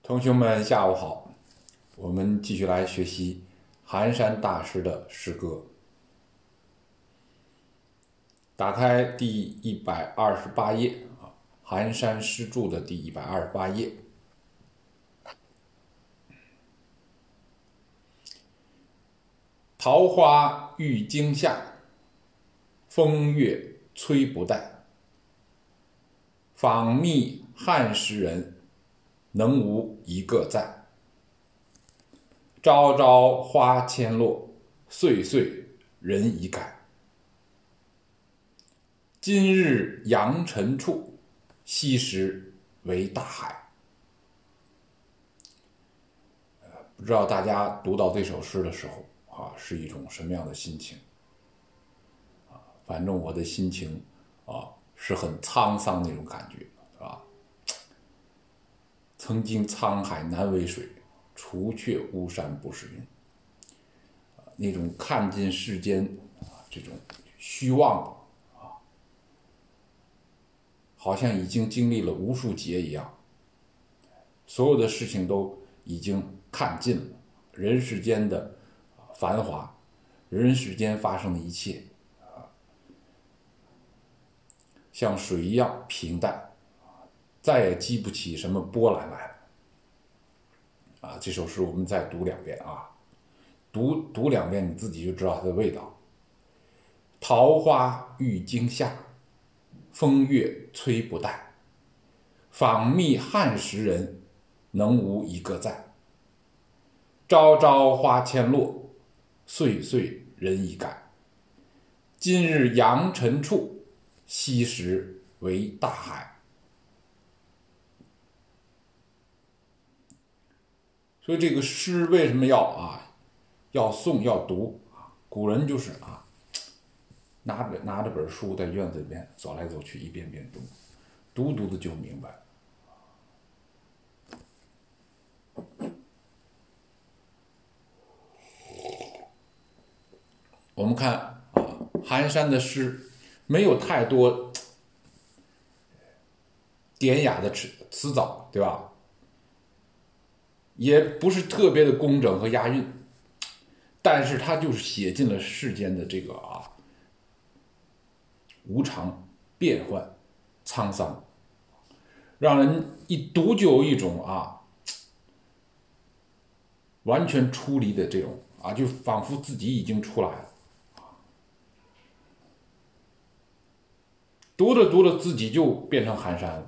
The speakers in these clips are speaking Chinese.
同学们，下午好！我们继续来学习寒山大师的诗歌。打开第128页啊，寒山诗注的第128页。桃花郁金下，风月催不待。访觅汉时人，能无一个在？朝朝花千落，岁岁人已改。今日扬尘处，昔时为大海。不知道大家读到这首诗的时候是一种什么样的心情？反正我的心情是很沧桑那种感觉，是吧？曾经沧海难为水，除却巫山不是云。那种看尽世间这种虚妄好像已经经历了无数劫一样，所有的事情都已经看尽了，人世间的繁华，人世间发生的一切像水一样平淡，再也激不起什么波澜来了。这首诗我们再读两遍读两遍你自己就知道它的味道。桃花郁金下，风月催不待。访觅汉时人，能无一个在？朝朝花千落，岁岁人已改。今日扬尘处，昔时为大海。所以这个诗为什么要诵要读？古人就是拿着本书在院子里面走来走去，一遍遍读的就明白。我们看寒山的诗没有太多典雅的词藻，对吧？也不是特别的工整和押韵，但是它就是写尽了世间的这个无常、变幻、沧桑，让人一读就有一种完全出离的这种就仿佛自己已经出来了。读着自己就变成寒山了。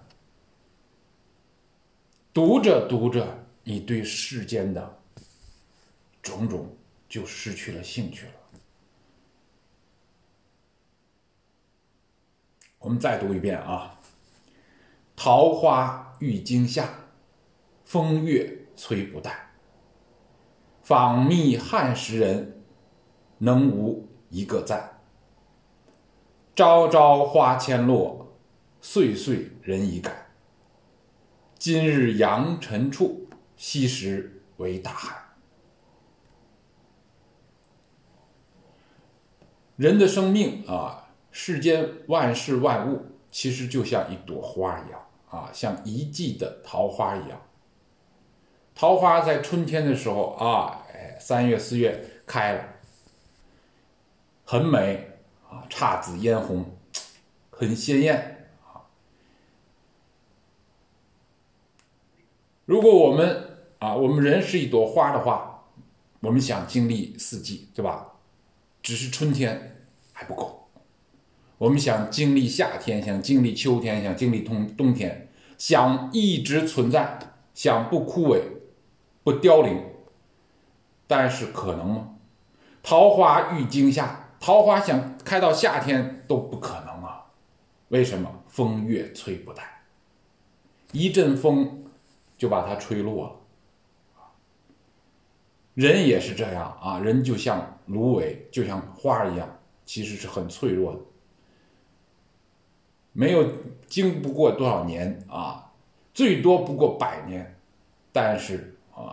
读着你对世间的种种就失去了兴趣了。我们再读一遍桃花郁金下，风月催不待。访觅汉时人，能无一个在？朝朝花千落，岁岁人已改。今日扬尘处，昔时为大海。人的生命世间万事万物其实就像一朵花一样像一季的桃花一样。桃花在春天的时候3月4月开了，很美姹紫嫣红，很鲜艳如果我们人是一朵花的话，我们想经历四季，对吧？只是春天还不够，我们想经历夏天，想经历秋天，想经历冬天，想一直存在，想不枯萎不凋零，但是可能吗？桃花郁金下，桃花想开到夏天都不可能为什么？风月催不待，一阵风就把它吹落了。人也是这样人就像芦苇，就像花一样，其实是很脆弱的，没有经不过多少年最多不过100年，但是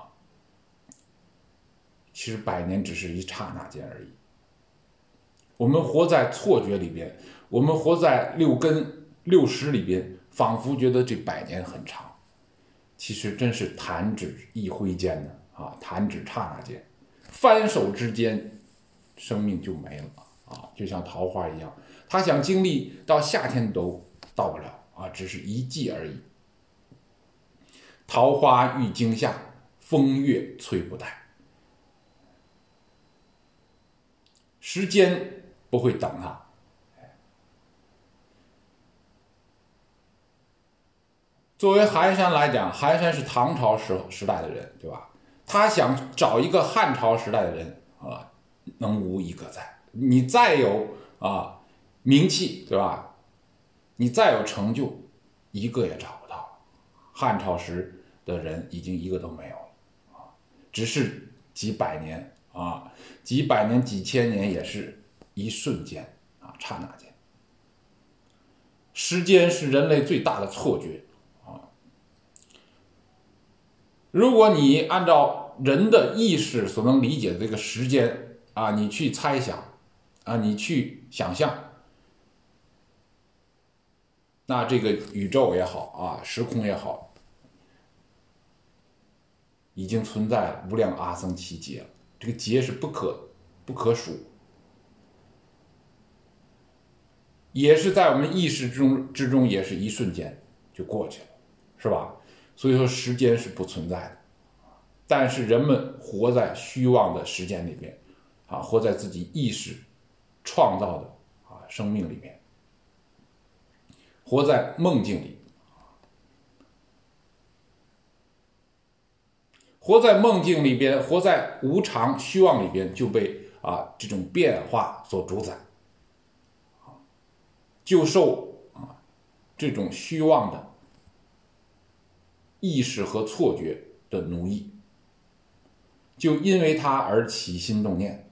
其实100年只是一刹那间而已。我们活在错觉里边，我们活在六根六识里边，仿佛觉得这100年很长， 其实真是弹指一挥间呢啊，弹指刹那间，翻手之间，生命就没了啊，就像桃花一样，他想经历到夏天都到不了啊，只是一季而已。桃花遇惊夏，风月催不待。时间不会等他。作为韩山来讲，韩山是唐朝时代的人，对吧？他想找一个汉朝时代的人啊，能无一个在。你再有名气，对吧？你再有成就，一个也找不到。汉朝时的人已经一个都没有了啊，只是几百年啊，几百年、几千年也是一瞬间啊，刹那间。时间是人类最大的错觉啊！如果你按照人的意识所能理解的这个时间啊，你去猜想啊，你去想象，那这个宇宙也好啊，时空也好，已经存在了无量阿僧祇劫了，这个劫是不可数，也是在我们意识之中，也是一瞬间就过去了，是吧？所以说时间是不存在的，但是人们活在虚妄的时间里面啊，活在自己意识创造的生命里面，活在梦境里，活在梦境里边，活在无常虚妄里边，就被这种变化所主宰，就受这种虚妄的意识和错觉的奴役，就因为它而起心动念。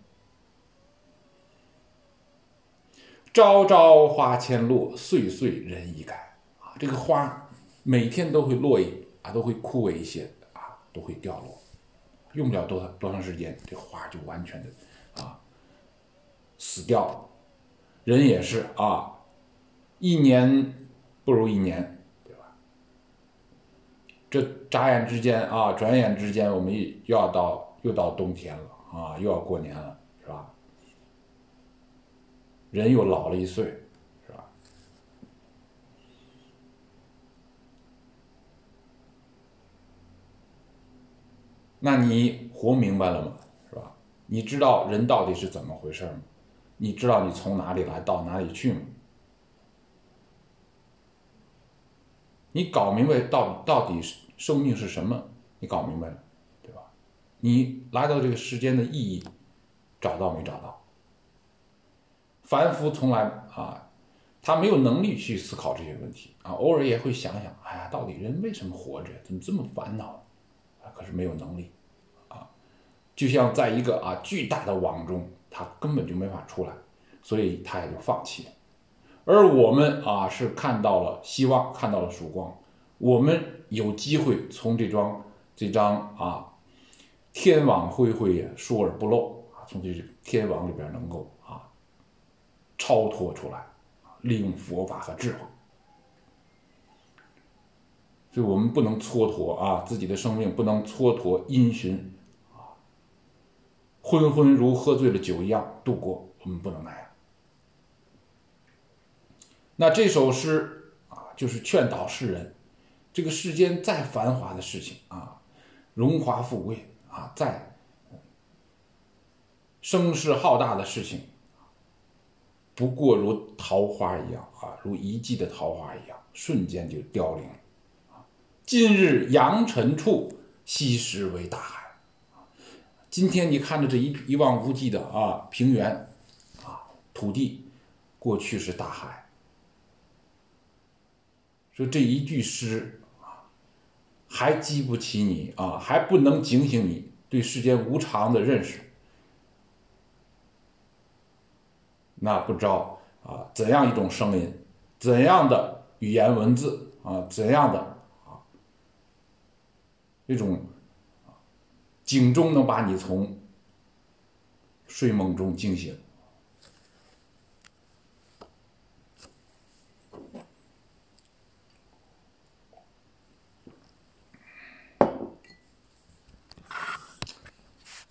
朝朝花千落，岁岁人已改啊！这个花每天都会落都会枯萎一些都会掉落，用不了多长时间，这花就完全的死掉了。人也是一年不如一年，对吧？这眨眼之间转眼之间，我们又到冬天了又要过年了，是吧？人又老了一岁，是吧？那你活明白了吗？是吧？你知道人到底是怎么回事吗？你知道你从哪里来到哪里去吗？你搞明白到底生命是什么？你搞明白了，对吧？你来到这个世间的意义找到没找到？凡夫从来他没有能力去思考这些问题偶尔也会想想，哎呀，到底人为什么活着？怎么这么烦恼可是没有能力就像在一个巨大的网中，他根本就没法出来，所以他也就放弃了。而我们是看到了希望，看到了曙光，我们有机会从这张天网恢恢，疏而不漏从这天网里边能够超脱出来，利用佛法和智慧。所以我们不能蹉跎自己的生命，不能蹉跎因循昏昏如喝醉了酒一样度过，我们不能那样。那这首诗就是劝导世人，这个世间再繁华的事情荣华富贵再声势浩大的事情，不过如桃花一样如一季的桃花一样，瞬间就凋零了。今日扬尘处，昔时为大海。今天你看着这一望无际的平原土地，过去是大海。说这一句诗还激不起你还不能警醒你对世间无常的认识，那不知道怎样一种声音，怎样的语言文字怎样的这种警钟能把你从睡梦中惊醒。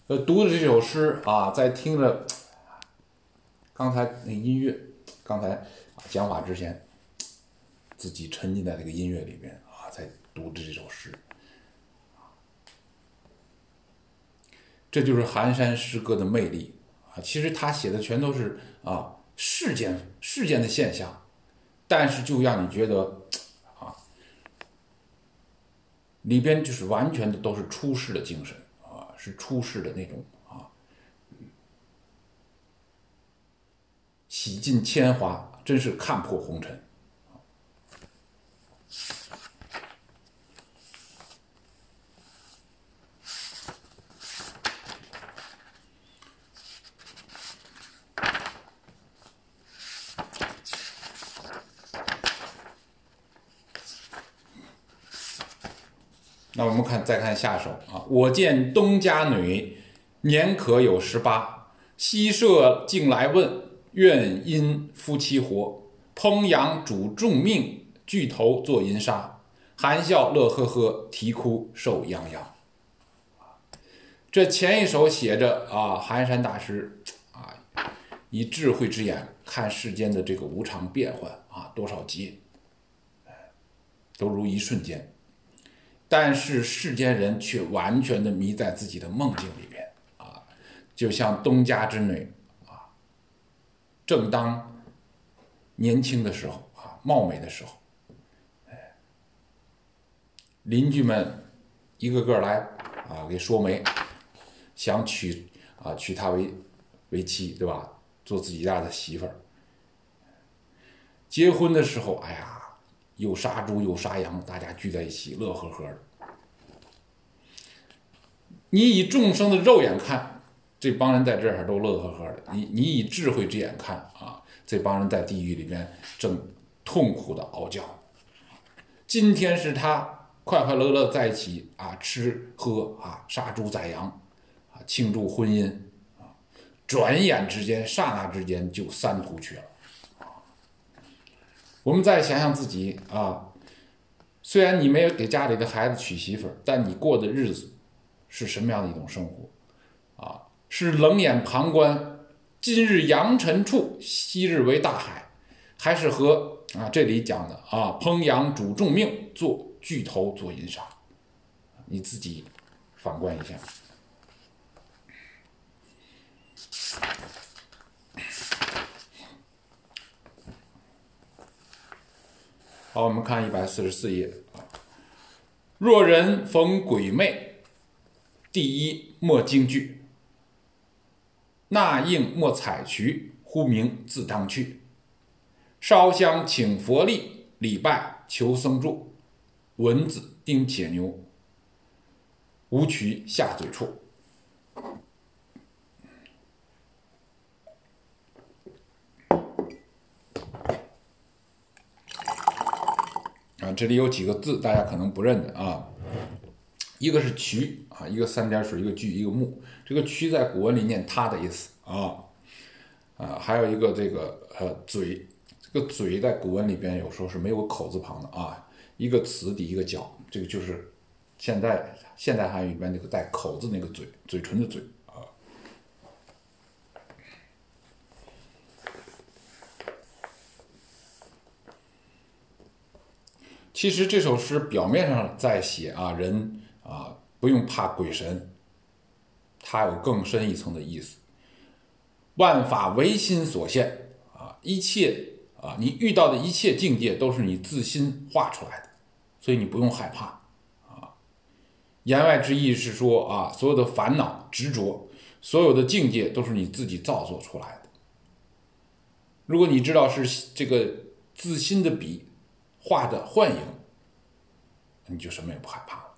读的这首诗啊，在听了刚才那音乐，刚才讲法之前，自己沉浸在这个音乐里边啊，在读着这首诗，这就是寒山诗歌的魅力啊。其实他写的全都是事件的现象，但是就让你觉得里边就是完全的都是出世的精神啊，是出世的那种洗尽铅华，真是看破红尘。那我们再看下首啊，我见东家女，年可有18，西舍竟来问，愿因夫妻活。烹羊煮重命，巨头做银沙。含笑乐呵呵，啼哭受泱泱。这前一首写着寒山大师以智慧之眼看世间的这个无常变幻多少劫，都如一瞬间。但是世间人却完全的迷在自己的梦境里边就像东家之女正当年轻的时候貌美的时候，邻居们一个个来给说媒，想娶她为妻，对吧？做自己家的媳妇儿。结婚的时候，又杀猪又杀羊，大家聚在一起乐呵呵的。你以众生的肉眼看，这帮人在这儿都乐呵呵的；你以智慧之眼看这帮人在地狱里面正痛苦的熬叫。今天是他快快乐乐在一起吃喝杀猪宰羊庆祝婚姻转眼之间刹那之间就三途去了。我们再想想自己虽然你没有给家里的孩子娶媳妇儿，但你过的日子是什么样的一种生活是冷眼旁观，今日扬尘处，昔日为大海，还是和这里讲的烹羊煮重命，做巨头做银沙？你自己反观一下。好，我们看144页若人逢鬼魅，第一莫惊惧，那应莫采渠，忽明自当去。烧香请佛力，礼拜求僧助。蚊子叮且牛，无渠下嘴处。这里有几个字大家可能不认得一个是渠一个三点水，一个句，一个木。这个渠在古文里念他的意思还有一个这个嘴，这个嘴在古文里边有时候是没有口字旁的一个词底一个角，这个就是现代汉语里边那个带口字那个嘴，嘴唇的嘴其实这首诗表面上在写人不用怕鬼神，它有更深一层的意思。万法唯心所现一切你遇到的一切境界都是你自心画出来的，所以你不用害怕言外之意是说所有的烦恼执着，所有的境界都是你自己造作出来的。如果你知道是这个自心的笔画的幻影，你就什么也不害怕了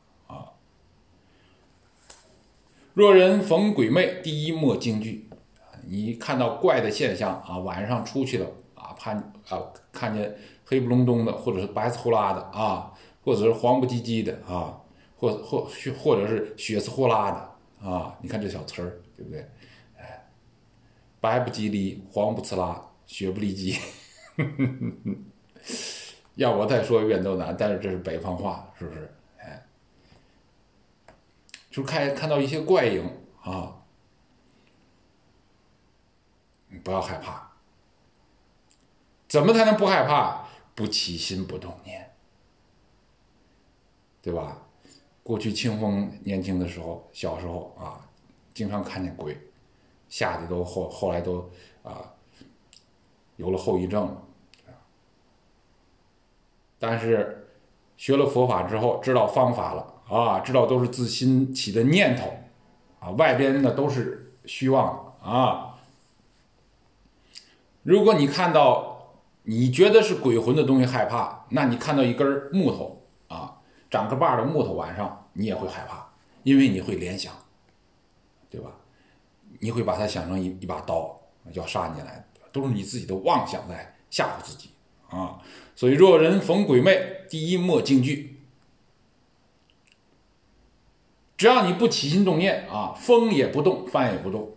若人逢鬼魅，第一莫惊惧。你看到怪的现象晚上出去了看见黑不隆咚的，或者是白呲呼啦的或者是黄不唧唧的或者是血丝呼啦的你看这小词儿对不对？白不唧哩，黄不呲啦，血不离叽要我再说一遍都难，但是这是北方话，是不是？就看到一些怪影你不要害怕。怎么才能不害怕？不起心不动念，对吧？过去清风年轻的时候，小时候啊，经常看见鬼，吓得都后来都有了后遗症了。但是学了佛法之后，知道方法了知道都是自心起的念头外边的都是虚妄如果你看到你觉得是鬼魂的东西害怕，那你看到一根木头长个把的木头，晚上你也会害怕，因为你会联想，对吧？你会把它想成一把刀要杀你来，都是你自己的妄想在吓唬自己所以若人逢鬼魅，第一莫惊惧。只要你不起心动念风也不动，帆也不动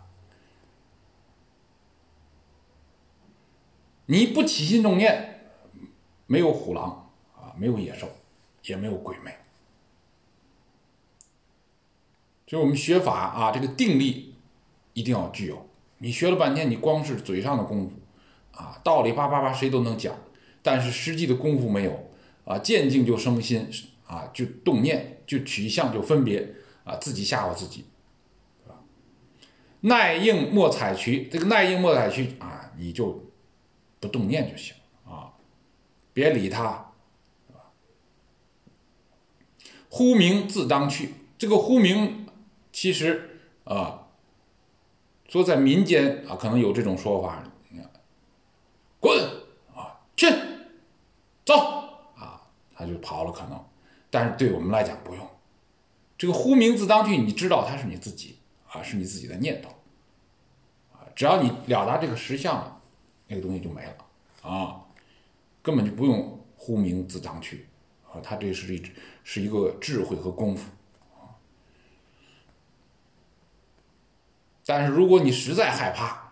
你不起心动念，没有虎狼没有野兽，也没有鬼魅。所以我们学法这个定力一定要具有。你学了半天，你光是嘴上的功夫道理叭叭叭谁都能讲，但是实际的功夫没有见境就生心就动念，就取向，就分别自己吓唬自己，耐应莫采取。这个耐应莫采取你就不动念就行别理他。呼名自当去，这个呼名其实说在民间可能有这种说法，滚去走他就跑了可能，但是对我们来讲不用。这个呼名自当去，你知道它是你自己是你自己的念头只要你了达这个实相了，那个东西就没了根本就不用呼名自当去它这是一个智慧和功夫但是如果你实在害怕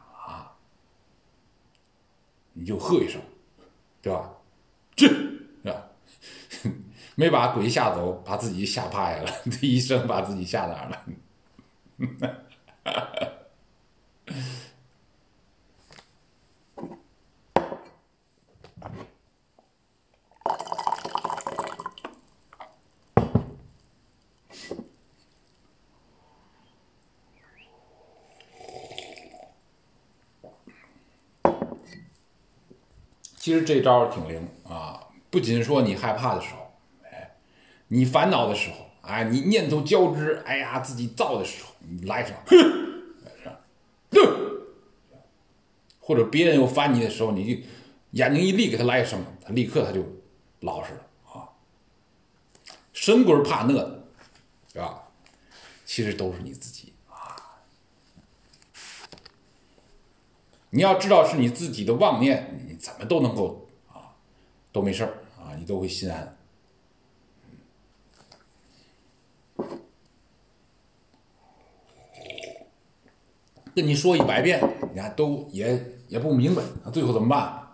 你就喝一声，对吧？去，对吧？没把鬼吓走，把自己吓趴下了，这一声把自己吓哪儿了？其实这招挺灵不仅说你害怕的时候，你烦恼的时候你念头交织，哎呀，自己躁的时候，你来一声，或者别人又烦你的时候，你就眼睛一立，给他来一声，他立刻他就老实了神鬼怕那的，是吧？其实都是你自己你要知道是你自己的妄念，你怎么都能够都没事你都会心安。跟你说100遍，你看都也不明白，那最后怎么办？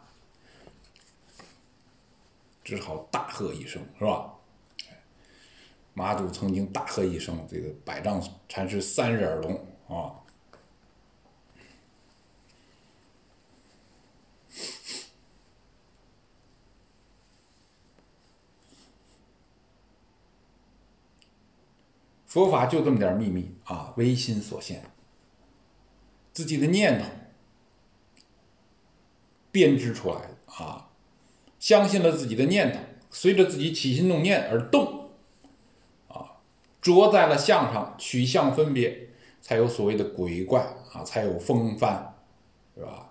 只好大喝一声，是吧？马祖曾经大喝一声，这个百丈禅师3日耳聋佛法就这么点秘密唯心所现，自己的念头编织出来的相信了自己的念头，随着自己起心动念而动着在了相上，取相分别，才有所谓的鬼怪才有风帆，是吧？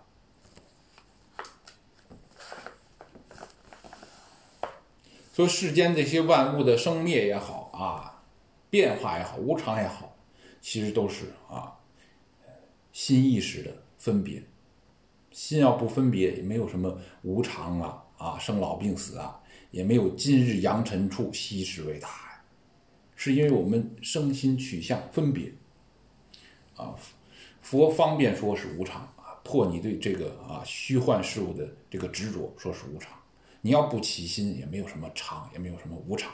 说世间这些万物的生灭也好变化也好，无常也好，其实都是心意识的分别。心要不分别，也没有什么无常生老病死也没有今日扬尘处，昔时为大海。是因为我们生心取向分别佛方便说是无常破你对这个虚幻事物的这个执着，说是无常。你要不起心，也没有什么常，也没有什么无常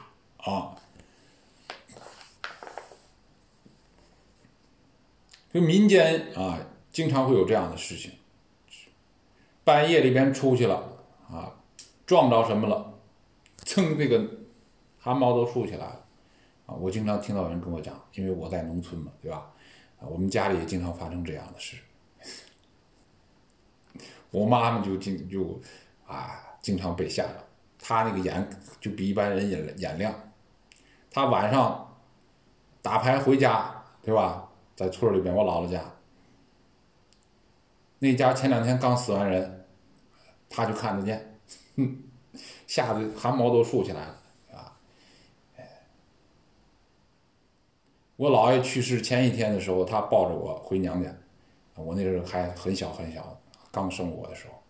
就民间经常会有这样的事情，半夜里边出去了啊，撞着什么了，蹭这个汗毛都竖起来了啊！我经常听到有人跟我讲，因为我在农村嘛，对吧？啊，我们家里也经常发生这样的事。我妈妈就经常被吓着，她那个眼就比一般人眼亮，她晚上打牌回家，对吧？在村里边，我姥姥家，那家前2天刚死完人，她就看得见，吓得汗毛都竖起来了啊！我姥爷去世前1天的时候，他抱着我回娘家，我那时候还很小，刚生我的时候，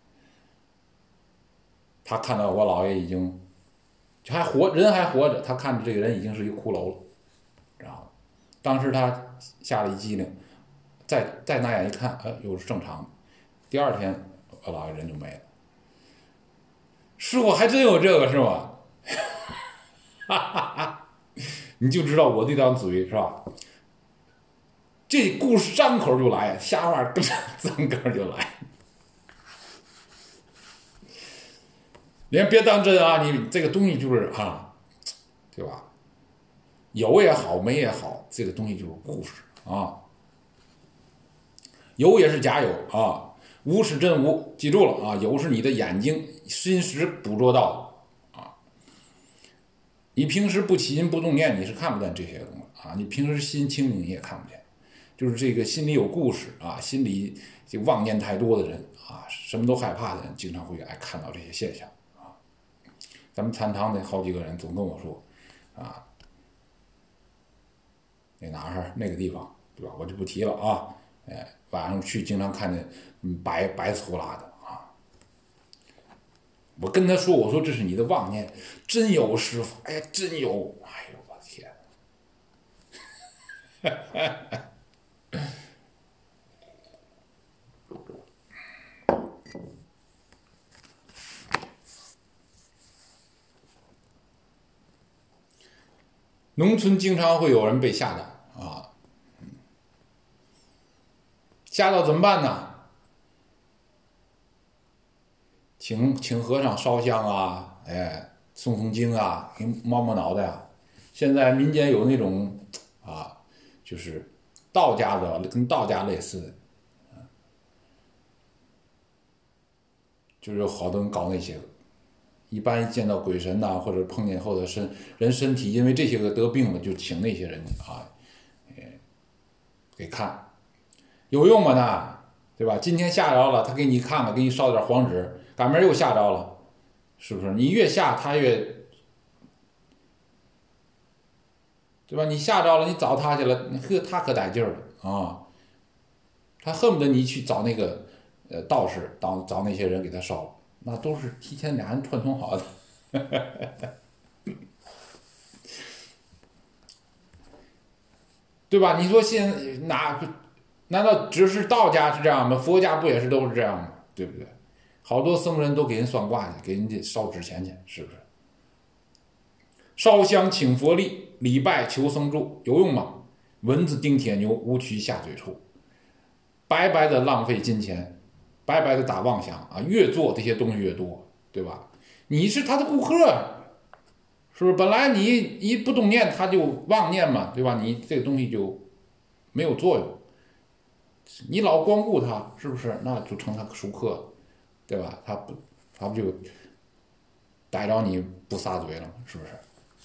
他看到我姥爷已经人还活着，他看着这个人已经是一个骷髅了，知道吗？当时他吓了一激灵，再拿眼一看，又是正常的。第2天我姥爷人就没了。师傅还真有这个是吗？你就知道我这张嘴是吧？这故事张口就来，瞎话张口就来。别当真啊！你这个东西就是对吧？有也好，没也好，这个东西就是故事啊。有也是假有啊，无是真无，记住了啊！有是你的眼睛、心识捕捉到的啊。你平时不起心不动念，你是看不见这些东西啊。你平时心清明，你也看不见。就是这个心里有故事啊，心里就妄念太多的人啊，什么都害怕的人，经常会看到这些现象。咱们参堂的好几个人总跟我说，那哪儿那个地方，对吧？我就不提了啊。晚上去经常看见白粗拉的啊。我跟他说，我说这是你的妄念，真有师傅，哎呀，真有，哎呦我天！农村经常会有人被吓到啊，吓到怎么办呢？请和尚烧香啊，诵经啊，给摸脑袋啊。现在民间有那种就是道家的，跟道家类似的，就是有好多人搞那些个。一般见到鬼神呐，或者碰见或者人身体因为这些个得病了，就请那些人给看，有用吗？那对吧？今天吓着了，他给你看看，给你烧点黄纸，赶明儿又吓着了，是不是？你越吓他越，对吧？你吓着了，你找他去了，他可带劲儿了啊！他恨不得你去找那个道士，找那些人给他烧，那都是提前俩人串通好的。对吧？你说难道只是道家是这样吗？佛家不也是都是这样吗？对不对？好多僧人都给人算卦去，给人家烧纸钱去，是不是？烧香请佛力，礼拜求僧助，有用吗？蚊子叮铁牛，无蛆下嘴处，白白的浪费金钱，白白的打妄想啊！越做这些东西越多，对吧？你是他的顾客，是不是？本来你一不动念，他就妄念嘛，对吧？你这个东西就没有作用。你老光顾他，是不是？那就成他熟客，对吧？他不就逮着你不撒嘴了吗？是不是？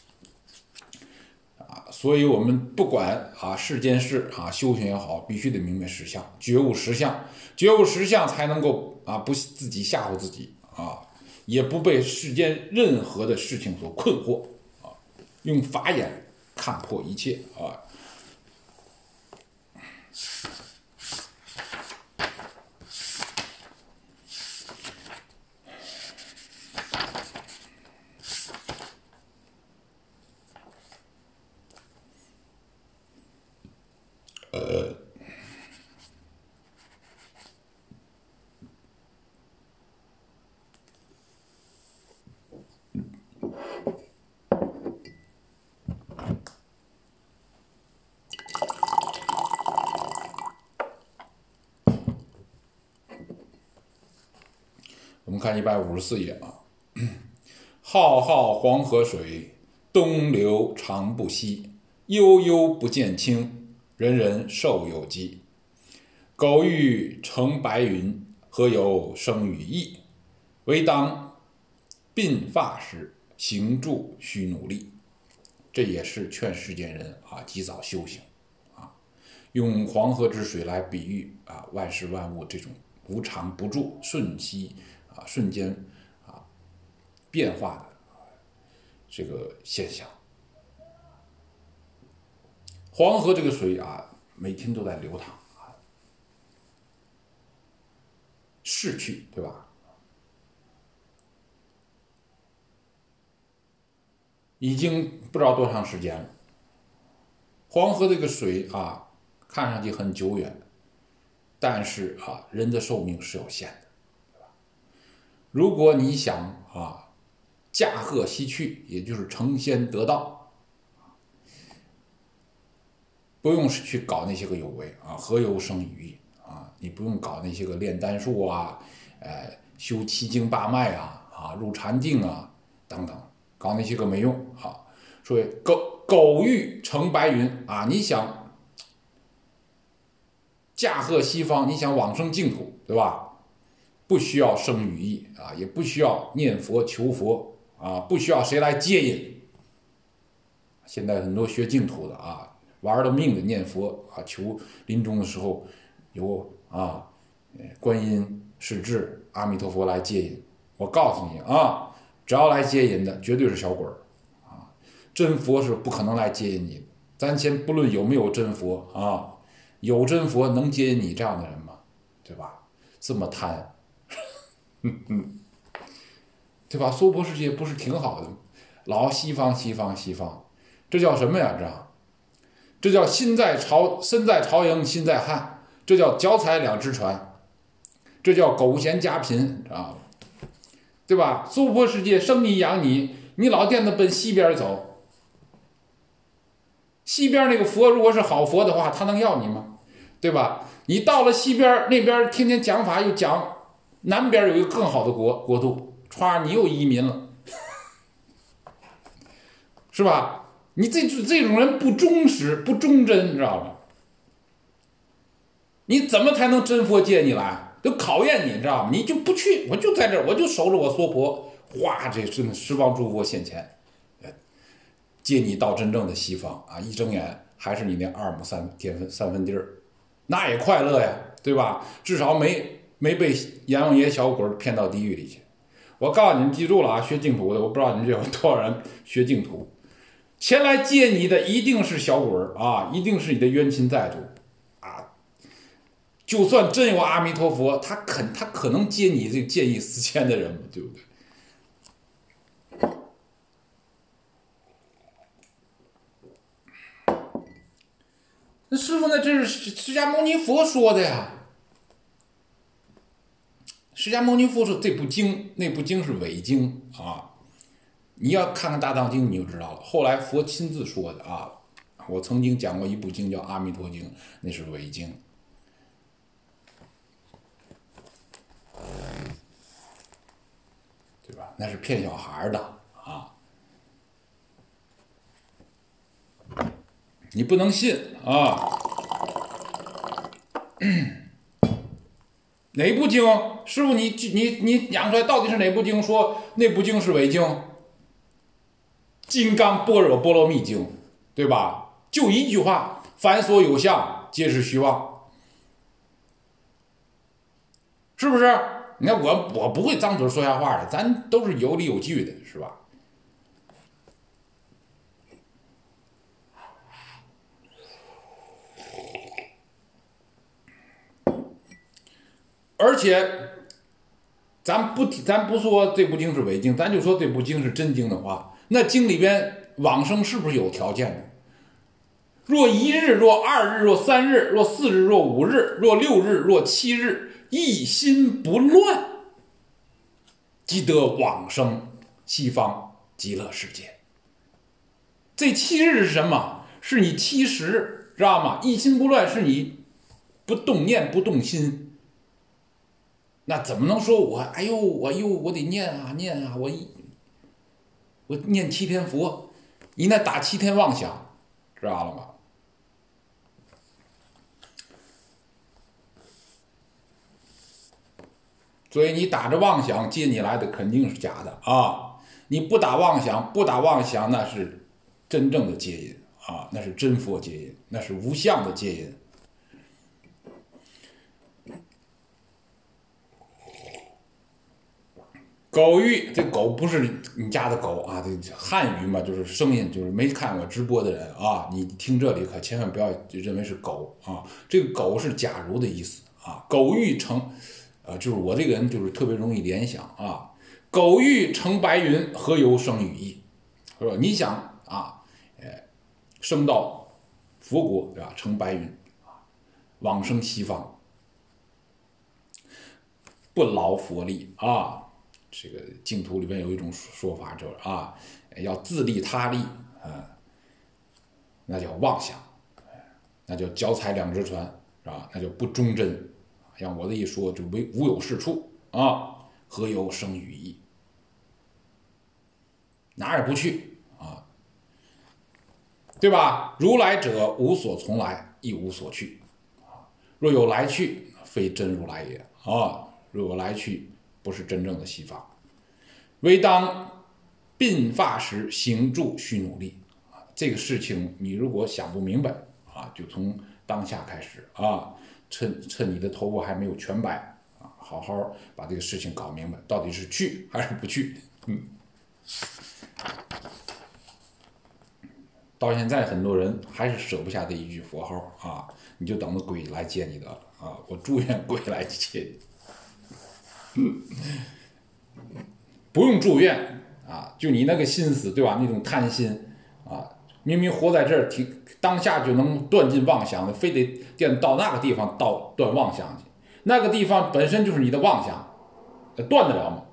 所以我们不管世间事修行也好，必须得明白实相，觉悟实相，觉悟实相才能够不自己吓唬自己也不被世间任何的事情所困惑用法眼看破一切们看154页啊，浩浩黄河水，东流长不息，悠悠不见清，人人受有疾。苟欲成白云，何有生于意？唯当鬓发时，行住须努力。这也是劝世间人啊，及早修行啊，用黄河之水来比喻啊，万事万物这种无常不住、瞬息啊、瞬间啊变化的这个现象。黄河这个水啊，每天都在流淌啊，逝去，对吧？已经不知道多长时间了。黄河这个水啊，看上去很久远，但是啊，人的寿命是有限的，对吧？如果你想啊，驾鹤西去，也就是成仙得道，不用去搞那些个有为啊，何由生于意啊？你不用搞那些个炼丹术啊，修七经八脉啊，入禅定啊等等。搞那些个没用啊！所以苟欲成白云啊，你想驾鹤西方，你想往生净土，对吧？不需要生语意啊，也不需要念佛求佛啊，不需要谁来接引。现在很多学净土的啊，玩了命的念佛啊，求临终的时候有啊，观音、世智、阿弥陀佛来接引。我告诉你啊。只要来接引的，绝对是小鬼啊！真佛是不可能来接引你的。咱先不论有没有真佛啊，有真佛能接引你这样的人吗？对吧？这么贪，对吧？娑婆世界不是挺好的吗？老西方，这叫什么呀？这叫身在朝营心在汉，这叫脚踩两只船，这叫苟闲家贫啊！对吧？娑婆世界生你养你，你老惦着奔西边走。西边那个佛如果是好佛的话，他能要你吗？对吧？你到了西边那边，天天讲法又讲南边有一个更好的国度，歘，你又移民了，是吧？你这种人不忠实不忠贞，你知道吗？你怎么才能真佛接你来？都考验你，知道吗？你就不去，我就在这儿，我就守着我娑婆，哗，这真的十方诸佛现前，接你到真正的西方啊！一睁眼还是你那2亩3分地儿，那也快乐呀，对吧？至少没被阎王爷小鬼骗到地狱里去。我告诉你们，记住了啊！学净土的，我不知道你们这有多少人学净土，前来接你的一定是小鬼啊，一定是你的冤亲债主。就算真有阿弥陀佛，他可能接你这见异思迁的人吗？对不对？那师傅呢？这是释迦牟尼佛说的呀。释迦牟尼佛说这部经，那部经是伪经啊。你要看看大藏经，你就知道了。后来佛亲自说的啊。我曾经讲过一部经叫《阿弥陀经》，那是伪经。对吧？那是骗小孩的啊！你不能信啊！哪部经？师傅你讲出来到底是哪部经？说那部经是伪经，《金刚般若波罗蜜经》，对吧？就一句话：凡所有相，皆是虚妄，是不是？你看我不会张嘴说瞎话的，咱都是有理有据的，是吧？而且咱不说这部经是伪经，咱就说这部经是真经的话，那经里边往生是不是有条件的？若1日，若2日，若3日，若4日，若5日，若6日，若7日，一心不乱，即得往生西方极乐世界。这7日是什么？是你7时，知道吗？一心不乱是你不动念不动心， 那怎么能说我我得念啊念啊，我念7天佛，你那打7天妄想，知道了吗？所以你打着妄想接你来的肯定是假的啊！你不打妄想那是真正的接引啊，那是真佛接引，那是无相的接引。狗玉，这狗不是你家的狗啊，这汉语嘛，就是声音，就是没看过直播的人啊，你听这里可千万不要认为是狗啊，这个狗是假如的意思啊，狗玉成，就是我这个人就是特别容易联想啊，狗玉成白云，何由生羽翼？是吧？你想啊，升到佛国对吧？成白云啊，往生西方，不劳佛力啊。这个净土里面有一种说法，就是啊，要自利他利啊，那叫妄想，那叫脚踩两只船，是吧？那叫不忠贞。像我的一说，就无有是处啊，何由生羽翼？哪儿也不去啊，对吧？如来者无所从来，亦无所去啊。若有来去，非真如来也啊。若有来去，不是真正的西方。唯当鬓发时行住须努力啊！这个事情你如果想不明白啊，就从当下开始啊，趁你的头发还没有全白啊，好好把这个事情搞明白，到底是去还是不去？到现在很多人还是舍不下这一句佛号啊，你就等着鬼来接你的了啊！我祝愿鬼来接你。不用住院啊，就你那个心思，对吧？那种贪心啊，明明活在这儿，当下就能断尽妄想的，非得到那个地方断妄想去，那个地方本身就是你的妄想，断得了吗？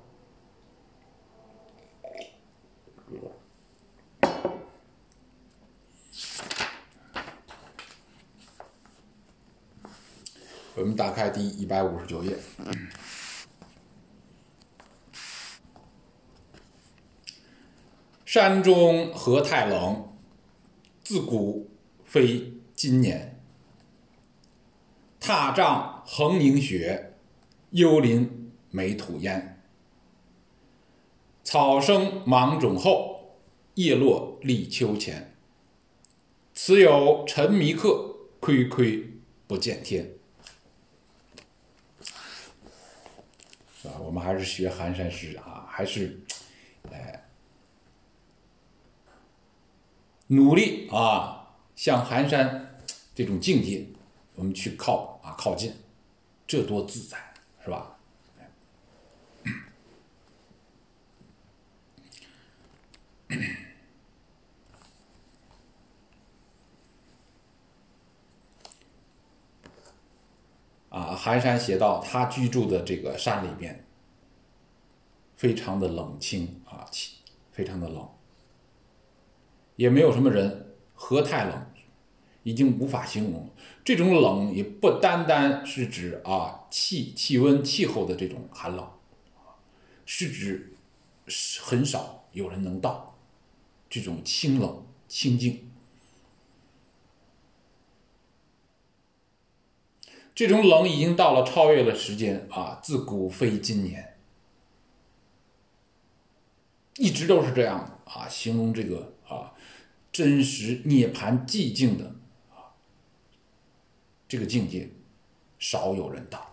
我们打开第159页。山中何太冷，自古非今年。踏障横凝雪，幽林没土烟。草生芒种后，叶落立秋前。此有沉迷客，亏亏不见天。是吧？我们还是学寒山诗啊，还是努力啊，向寒山这种境界，我们去靠近，这多自在，是吧？寒山写道，他居住的这个山里边，非常的冷清啊，非常的冷，也没有什么人，何太冷，已经无法形容。这种冷也不单单是指气温气候的这种寒冷，是指很少有人能到这种清冷清静。这种冷已经到了超越了时间啊，自古非今年，一直都是这样啊，形容这个真实涅槃寂静的这个境界，少有人到。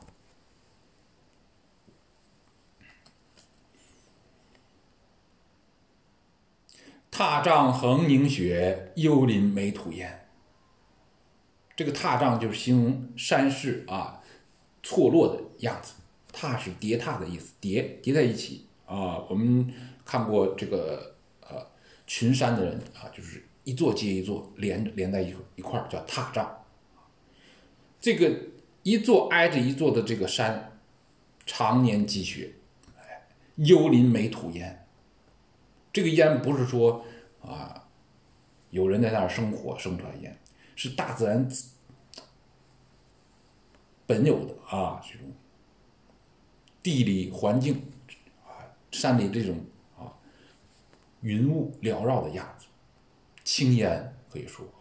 踏障横凝雪，幽林没土烟。这个踏障就是形容山势错落的样子，踏是叠踏的意思，叠在一起我们看过这个群山的人就是一座接一座连在一块儿，叫踏障。这个一座挨着一座的这个山，常年积雪，幽林没土烟。这个烟不是说有人在那儿生火生出来烟，是大自然本有的这种地理环境啊，山里这种云雾缭绕的样子，青烟可以说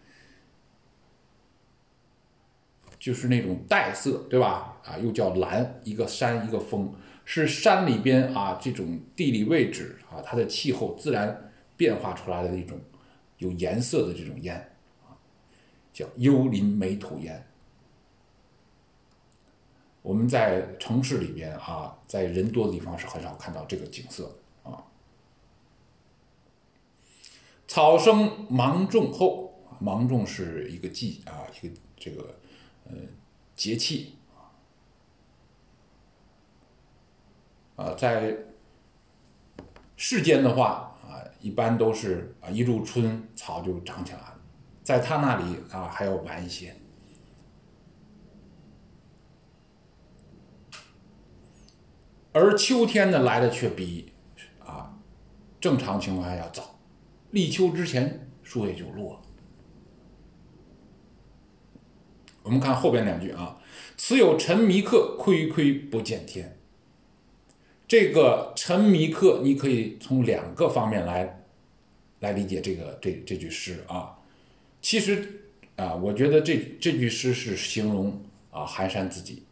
就是那种带色，对吧？又叫蓝，一个山一个峰，是山里边这种地理位置它的气候自然变化出来的一种有颜色的这种烟叫幽林美土烟。我们在城市里边在人多的地方是很少看到这个景色的草生芒种后，芒种是一个季一个这个节气在世间的话一般都是一入春草就长起来了，在他那里还要晚一些。而秋天呢来的却比正常情况下要早，立秋之前树叶就落了。我们看后边两句此有沉迷客，睽睽不见天。这个沉迷客你可以从两个方面来理解这句诗其实我觉得这句诗是形容寒山自己，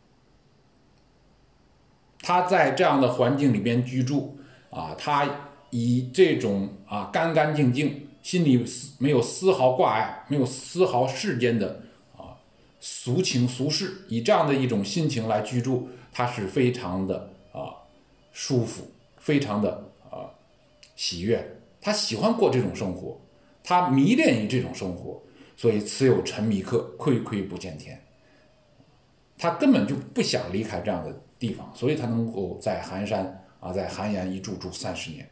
他在这样的环境里边居住他以这种干干净净，心里没有丝毫挂碍，没有丝毫世间的俗情俗事，以这样的一种心情来居住，他是非常的舒服，非常的喜悦，他喜欢过这种生活，他迷恋于这种生活，所以此有沉迷客，睽睽不见天。他根本就不想离开这样的地方，所以他能够在寒山在寒岩一住30年。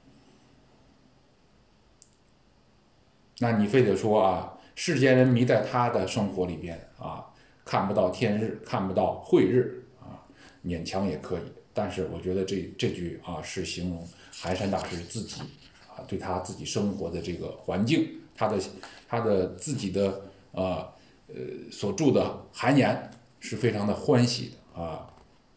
那你非得说世间人迷在他的生活里边看不到天日，看不到晦日勉强也可以。但是我觉得这句是形容寒山大师自己对他自己生活的这个环境，他的自己的所住的寒岩是非常的欢喜的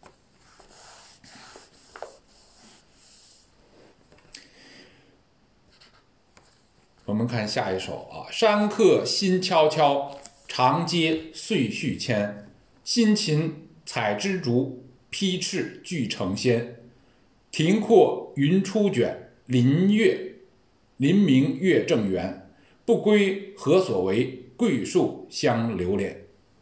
我们看下一首山客心悄悄，长街岁序迁。辛勤采枝竹，批翅俱成仙。庭阔云初卷，林明月正圆。不归何所为？桂树相留恋。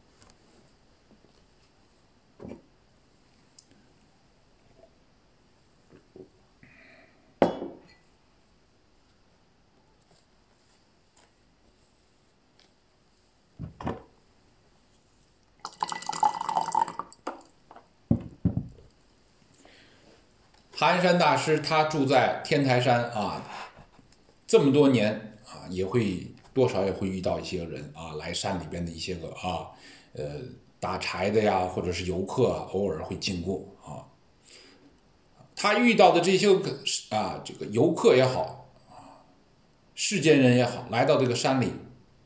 寒山大师他住在天台山这么多年也会多少也会遇到一些人来山里边的一些个打柴的呀，或者是游客偶尔会经过他遇到的这些这个游客也好世间人也好，来到这个山里，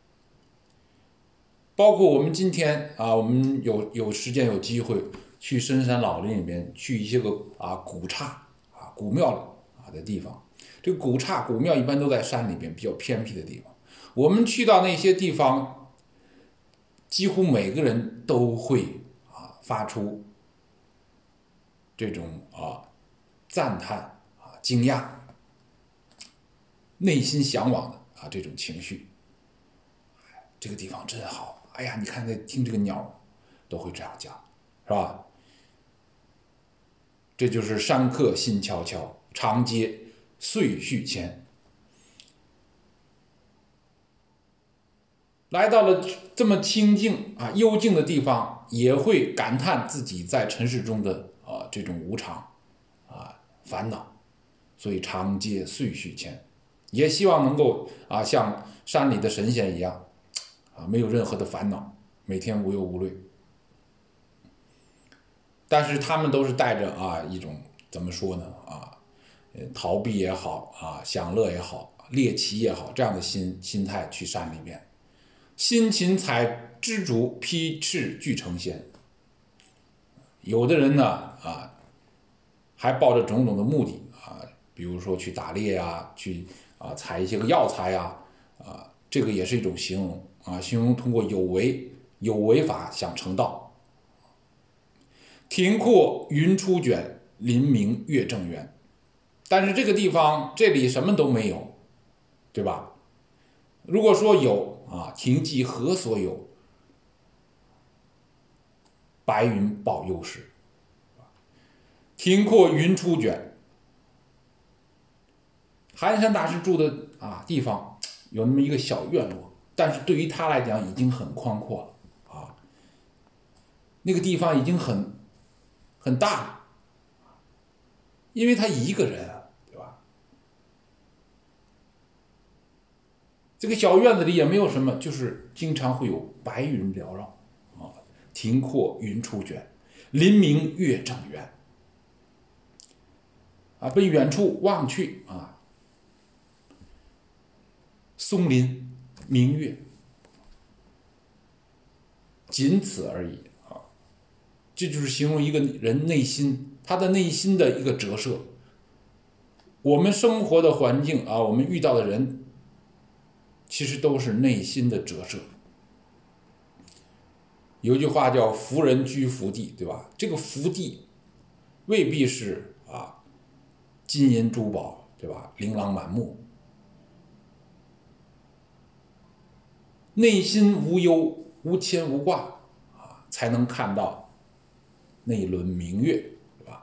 包括我们今天我们有时间有机会去深山老林里面，去一些个古刹古庙的地方。这个古刹古庙一般都在山里边比较偏僻的地方。我们去到那些地方，几乎每个人都会发出这种赞叹惊讶、内心向往的这种情绪。这个地方真好，哎呀，你看在听这个鸟都会这样讲，是吧？这就是山客心悄悄，长街岁序迁。来到了这么清静幽静的地方，也会感叹自己在尘世中的这种无常烦恼，所以长街岁序迁，也希望能够像山里的神仙一样没有任何的烦恼，每天无忧无虑。但是他们都是带着一种怎么说呢逃避也好享乐也好，猎奇也好，这样的心态去山里面。辛勤采枝竹，批翅俱成仙， 有的人呢还抱着种种的目的比如说去打猎去采一些个药材这个也是一种形容形容通过有为法想成道。庭阔云出卷，林明月正圆。但是这个地方这里什么都没有，对吧？如果说有庭既何所有？白云抱幽时。庭阔云出卷，寒山大师住的地方有那么一个小院落，但是对于他来讲已经很宽阔了那个地方已经很大了，因为他一个人对吧？这个小院子里也没有什么，就是经常会有白云缭绕庭阔云出卷，林明月正圆奔远处望去松林明月，仅此而已这就是形容一个人内心，他的内心的一个折射。我们生活的环境我们遇到的人，其实都是内心的折射。有句话叫福人居福地，对吧？这个福地未必是金银珠宝，对吧？琳琅满目。内心无忧无牵无挂才能看到那一轮明月，对吧？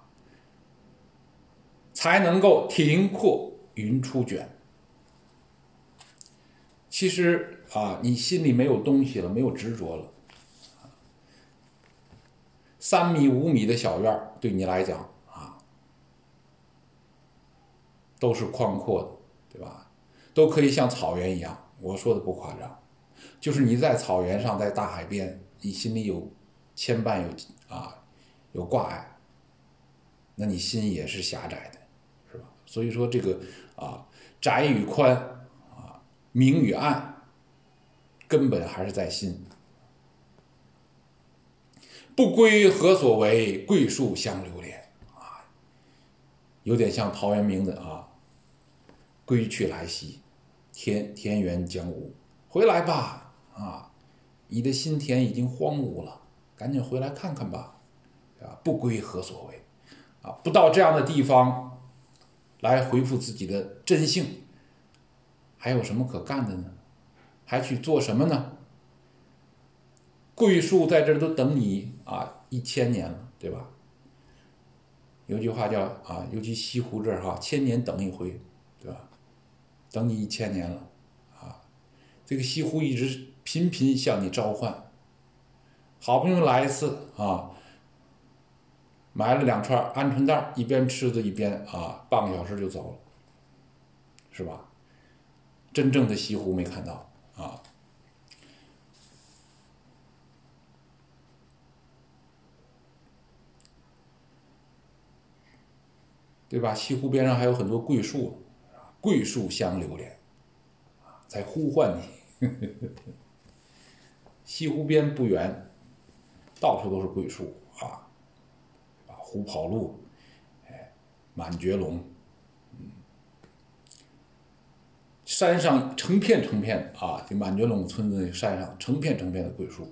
才能够庭阔云出卷。其实你心里没有东西了，没有执着了，3米5米的小院对你来讲都是宽阔的，对吧？都可以像草原一样，我说的不夸张，就是你在草原上，在大海边，你心里有牵绊，有挂碍，那你心也是狭窄的，是吧？所以说这个窄与宽明与暗，根本还是在心。不归何所为，桂树香流连有点像陶渊明的归去来兮，田园将芜，回来吧你的心田已经荒芜了，赶紧回来看看吧不归何所为不到这样的地方来回复自己的真性，还有什么可干的呢？还去做什么呢？桂树在这儿都等你1000年了，对吧？有句话叫尤其西湖这儿千年等一回，对吧？等你1000年了这个西湖一直频频向你召唤，好不容易来一次买了2串鹌鹑蛋，一边吃着一边半个小时就走了，是吧？真正的西湖没看到对吧？西湖边上还有很多桂树，桂树香流连在呼唤你西湖边不远，到处都是桂树虎跑路满觉陇山上成片这满觉陇村子山上成片的桂树。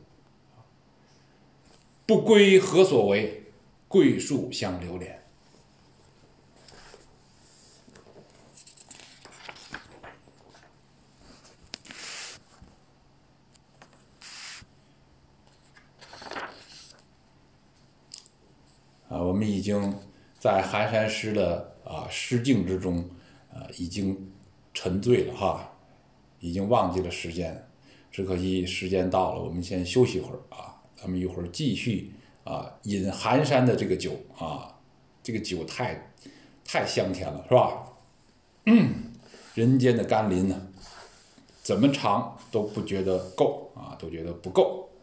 不归何所为，桂树香流连。我们已经在寒山诗的诗境之中已经沉醉了已经忘记了时间，只可惜时间到了，我们先休息一会儿咱们一会儿继续饮寒山的这个酒这个酒太香甜了，是吧？人间的甘霖呢，怎么尝都不觉得够都觉得不够。